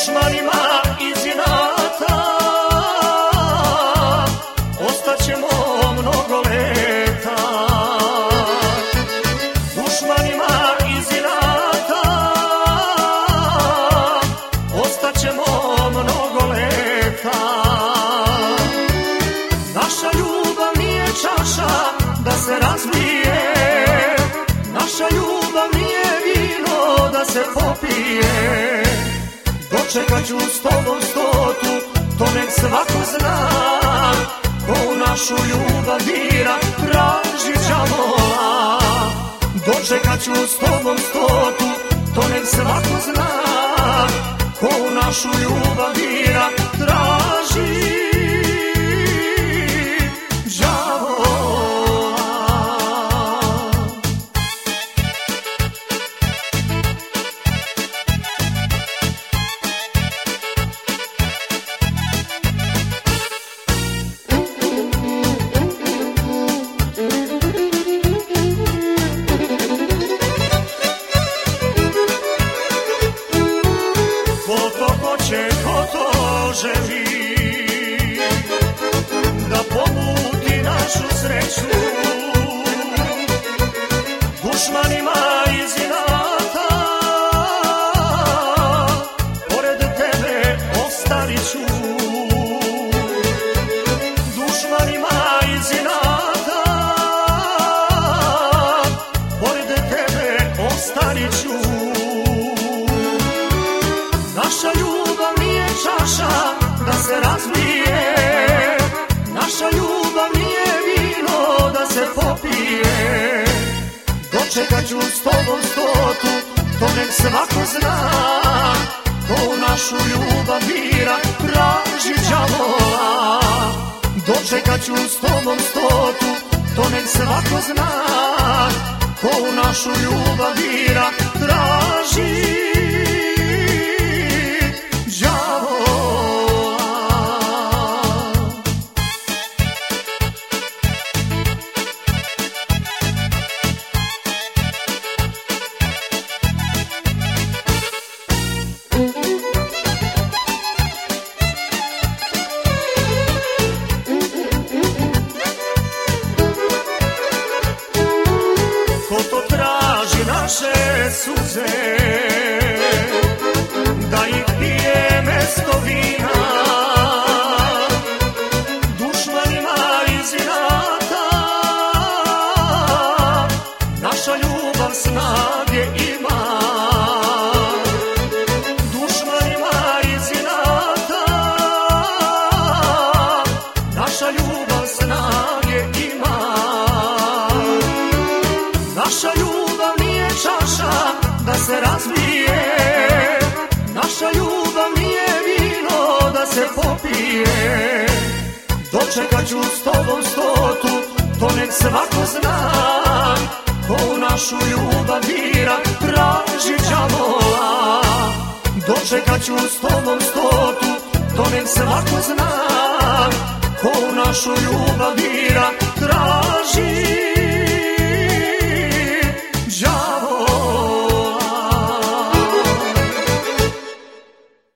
dušmanima iz inata, ostaćemo mnogo leta. Dušmanima iz inata, ostaćemo mnogo leta. Naša ljubav nije čaša da se razbije, naša ljubav nije vino da se popije. Dočekat ću s tobom stotu, to nek svako zna, ko u našu ljubav dira, traži đavola. Dočekat ću s tobom stotu, to nek svako zna, ko u našu ljubav dira, traži ko to želi da pobuti našu sreću. Dušmanima iz inata, pored tebe ostavit ću. Dušmanima iz inata, pored tebe ostavit ću. Naša ljubav nije čaša da se razbije, naša ljubav nije vino da se popije. Dočekat ću s tobom stotu, to nek svako zna, ko u našu ljubav dira, traži đavola. Dočekat ću s tobom stotu, to nek svako zna, ko u našu ljubav dira, traži naše suze, da ih pije mesto vina. Dušmanima iz inata, naša ljubav snage ima. Dušmanima iz inata, naša ljubav snage ima. Naša ljubav nije čaša da se razbije, naša ljubav nije vino da se popije. Dočekat ću s tobom stotu, to nek svako zna, ko u našu ljubav dira, traži đavola. Dočekat ću s tobom stotu, to nek svako zna, ko u našu ljubav dira, traži